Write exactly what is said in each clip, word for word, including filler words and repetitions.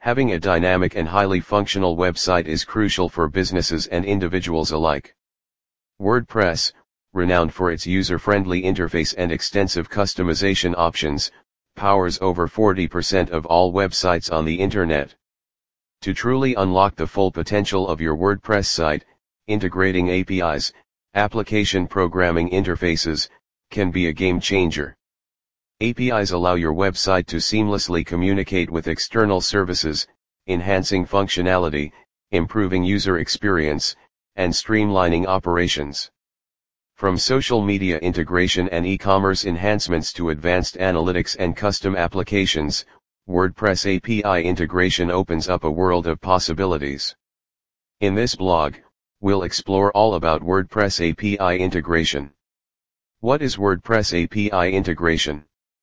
Having a dynamic and highly functional website is crucial for businesses and individuals alike. WordPress, renowned for its user-friendly interface and extensive customization options, powers over forty percent of all websites on the internet. To truly unlock the full potential of your WordPress site, integrating A P Is, application programming interfaces, can be a game changer. A P Is allow your website to seamlessly communicate with external services, enhancing functionality, improving user experience, and streamlining operations. From social media integration and e-commerce enhancements to advanced analytics and custom applications, WordPress A P I integration opens up a world of possibilities. In this blog, we'll explore all about WordPress A P I integration. What is WordPress A P I integration?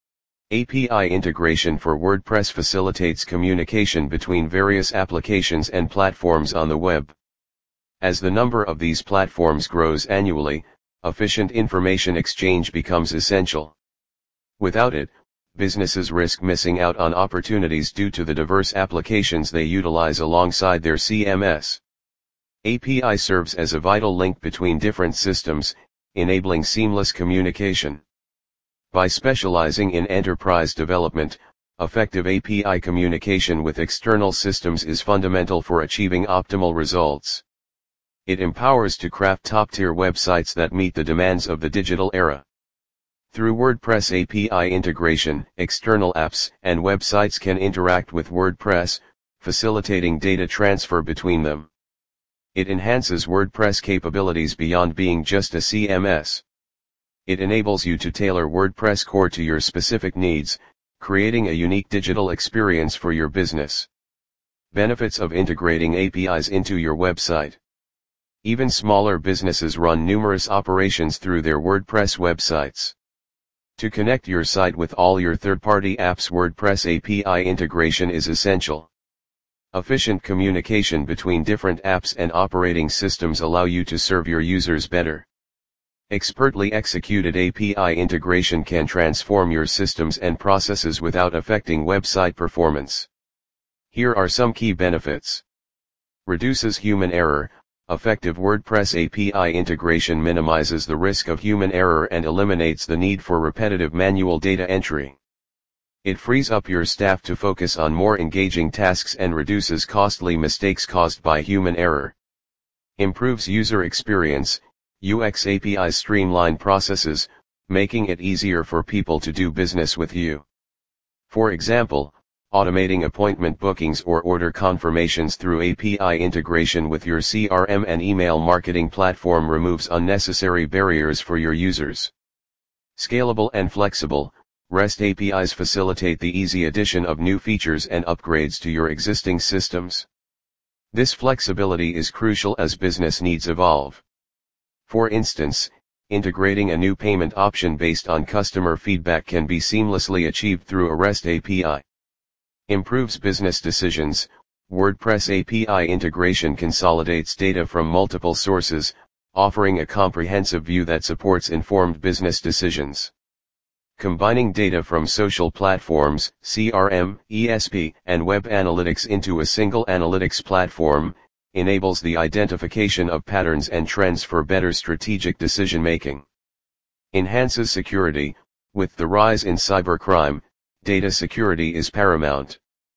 A P I integration for WordPress facilitates communication between various applications and platforms on the web. As the number of these platforms grows annually, efficient information exchange becomes essential. Without it, businesses risk missing out on opportunities due to the diverse applications they utilize alongside their C M S. A P I serves as a vital link between different systems, enabling seamless communication. By specializing in enterprise development, effective A P I communication with external systems is fundamental for achieving optimal results. It empowers to craft top-tier websites that meet the demands of the digital era. Through WordPress A P I integration, external apps and websites can interact with WordPress, facilitating data transfer between them. It enhances WordPress capabilities beyond being just a C M S. It enables you to tailor WordPress core to your specific needs, creating a unique digital experience for your business. Benefits of integrating A P Is into your website. Even smaller businesses run numerous operations through their WordPress websites. To connect your site with all your third-party apps, WordPress A P I integration is essential. Efficient communication between different apps and operating systems allow you to serve your users better. Expertly executed A P I integration can transform your systems and processes without affecting website performance. Here are some key benefits. Reduces human error. Effective WordPress A P I integration minimizes the risk of human error and eliminates the need for repetitive manual data entry. It frees up your staff to focus on more engaging tasks and reduces costly mistakes caused by human error. Improves user experience. U X A P Is streamline processes, making it easier for people to do business with you. For example, automating appointment bookings or order confirmations through A P I integration with your C R M and email marketing platform removes unnecessary barriers for your users. Scalable and flexible, REST A P Is facilitate the easy addition of new features and upgrades to your existing systems. This flexibility is crucial as business needs evolve. For instance, integrating a new payment option based on customer feedback can be seamlessly achieved through a REST A P I. Improves business decisions. WordPress A P I integration consolidates data from multiple sources, offering a comprehensive view that supports informed business decisions. Combining data from social platforms, C R M, E S P, and web analytics into a single analytics platform, enables the identification of patterns and trends for better strategic decision-making. Enhances security. With the rise in cybercrime, data security is paramount.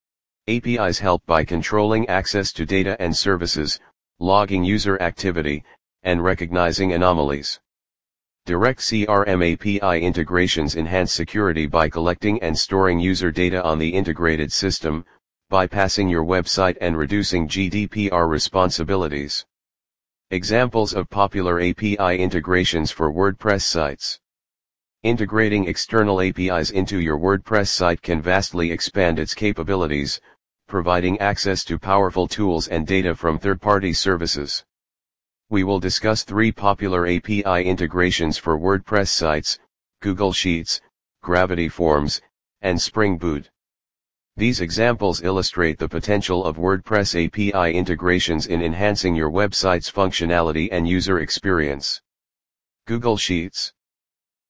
A P Is help by controlling access to data and services, logging user activity, and recognizing anomalies. Direct C R M A P I integrations enhance security by collecting and storing user data on the integrated system, bypassing your website and reducing G D P R responsibilities. Examples of popular A P I integrations for WordPress sites. Integrating external A P Is into your WordPress site can vastly expand its capabilities, providing access to powerful tools and data from third-party services. We will discuss three popular A P I integrations for WordPress sites: Google Sheets, Gravity Forms, and Spring Boot. These examples illustrate the potential of WordPress A P I integrations in enhancing your website's functionality and user experience. Google Sheets.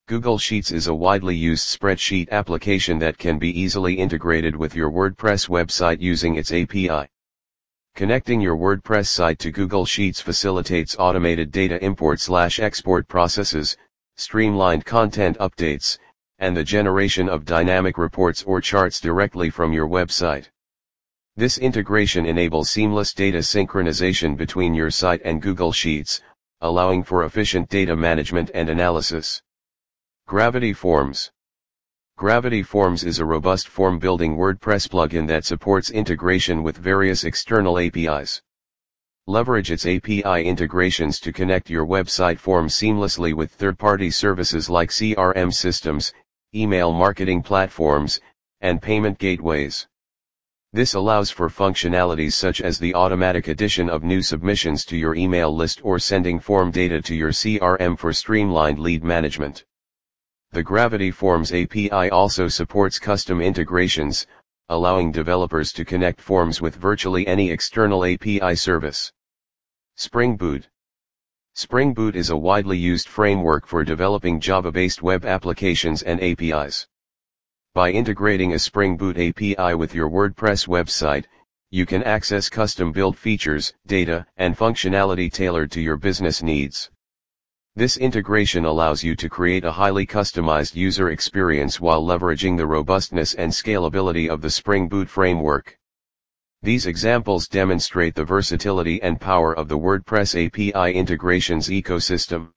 Google Sheets is a widely used spreadsheet application that can be easily integrated with your WordPress website using its A P I. Connecting your WordPress site to Google Sheets facilitates automated data import/export processes, streamlined content updates, and the generation of dynamic reports or charts directly from your website. This integration enables seamless data synchronization between your site and Google Sheets, allowing for efficient data management and analysis. Gravity Forms. Gravity Forms is a robust form-building WordPress plugin that supports integration with various external A P Is. Leverage its A P I integrations to connect your website forms seamlessly with third-party services like C R M systems, email marketing platforms, and payment gateways. This allows for functionalities such as the automatic addition of new submissions to your email list or sending form data to your C R M for streamlined lead management. The Gravity Forms A P I also supports custom integrations, allowing developers to connect forms with virtually any external A P I service. Spring Boot. Spring Boot is a widely used framework for developing Java-based web applications and A P Is. By integrating a Spring Boot A P I with your WordPress website, you can access custom-built features, data, and functionality tailored to your business needs. This integration allows you to create a highly customized user experience while leveraging the robustness and scalability of the Spring Boot framework. These examples demonstrate the versatility and power of the WordPress A P I integrations ecosystem.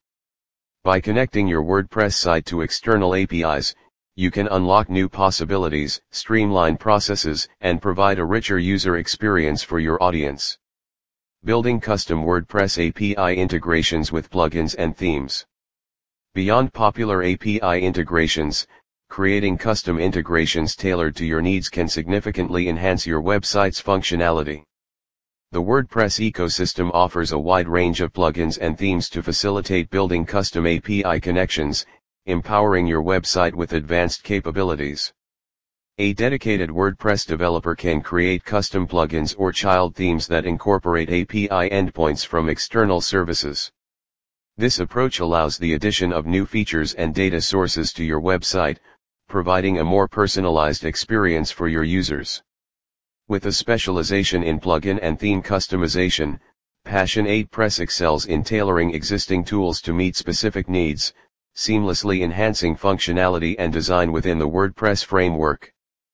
By connecting your WordPress site to external A P Is, you can unlock new possibilities, streamline processes, and provide a richer user experience for your audience. Building custom WordPress A P I integrations with plugins and themes. Beyond popular A P I integrations, creating custom integrations tailored to your needs can significantly enhance your website's functionality. The WordPress ecosystem offers a wide range of plugins and themes to facilitate building custom A P I connections, empowering your website with advanced capabilities. A dedicated WordPress developer can create custom plugins or child themes that incorporate A P I endpoints from external services. This approach allows the addition of new features and data sources to your website, providing a more personalized experience for your users. With a specialization in plugin and theme customization, Passion eight Press excels in tailoring existing tools to meet specific needs, seamlessly enhancing functionality and design within the WordPress framework.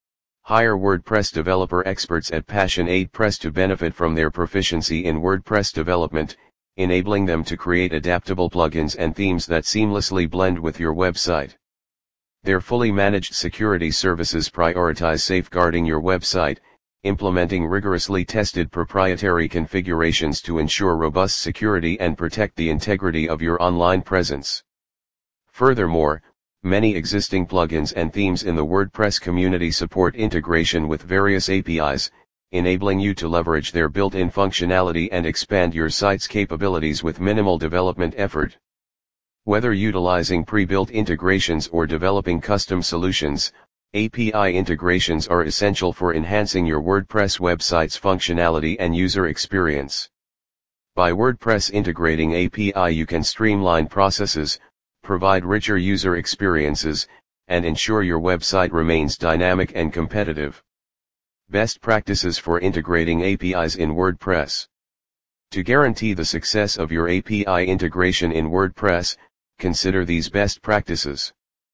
Hire WordPress developer experts at Passion eight Press to benefit from their proficiency in WordPress development, enabling them to create adaptable plugins and themes that seamlessly blend with your website. Their fully managed security services prioritize safeguarding your website, implementing rigorously tested proprietary configurations to ensure robust security and protect the integrity of your online presence. Furthermore, many existing plugins and themes in the WordPress community support integration with various A P Is, enabling you to leverage their built-in functionality and expand your site's capabilities with minimal development effort. Whether utilizing pre-built integrations or developing custom solutions, A P I integrations are essential for enhancing your WordPress website's functionality and user experience. By WordPress integrating A P I, you can streamline processes, provide richer user experiences, and ensure your website remains dynamic and competitive. Best practices for integrating A P Is in WordPress. To guarantee the success of your A P I integration in WordPress, consider these best practices.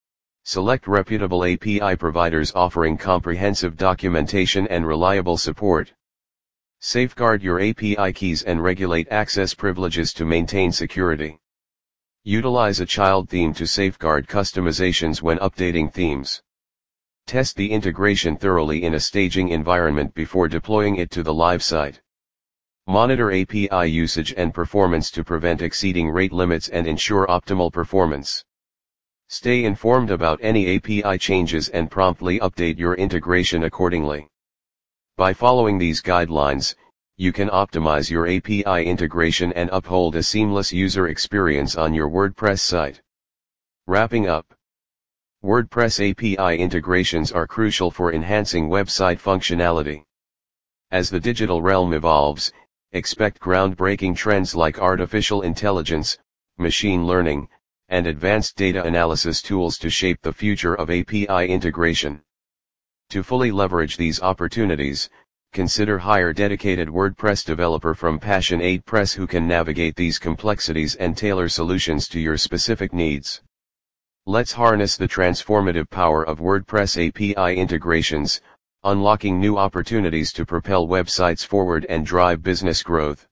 Select reputable A P I providers offering comprehensive documentation and reliable support. Safeguard your A P I keys and regulate access privileges to maintain security. Utilize a child theme to safeguard customizations when updating themes. Test the integration thoroughly in a staging environment before deploying it to the live site. Monitor A P I usage and performance to prevent exceeding rate limits and ensure optimal performance. Stay informed about any A P I changes and promptly update your integration accordingly. By following these guidelines, you can optimize your A P I integration and uphold a seamless user experience on your WordPress site. Wrapping up. WordPress A P I integrations are crucial for enhancing website functionality. As the digital realm evolves, expect groundbreaking trends like artificial intelligence, machine learning, and advanced data analysis tools to shape the future of A P I integration. To fully leverage these opportunities, consider hire dedicated WordPress developer from Passion eight Press who can navigate these complexities and tailor solutions to your specific needs. Let's harness the transformative power of WordPress A P I integrations, unlocking new opportunities to propel websites forward and drive business growth.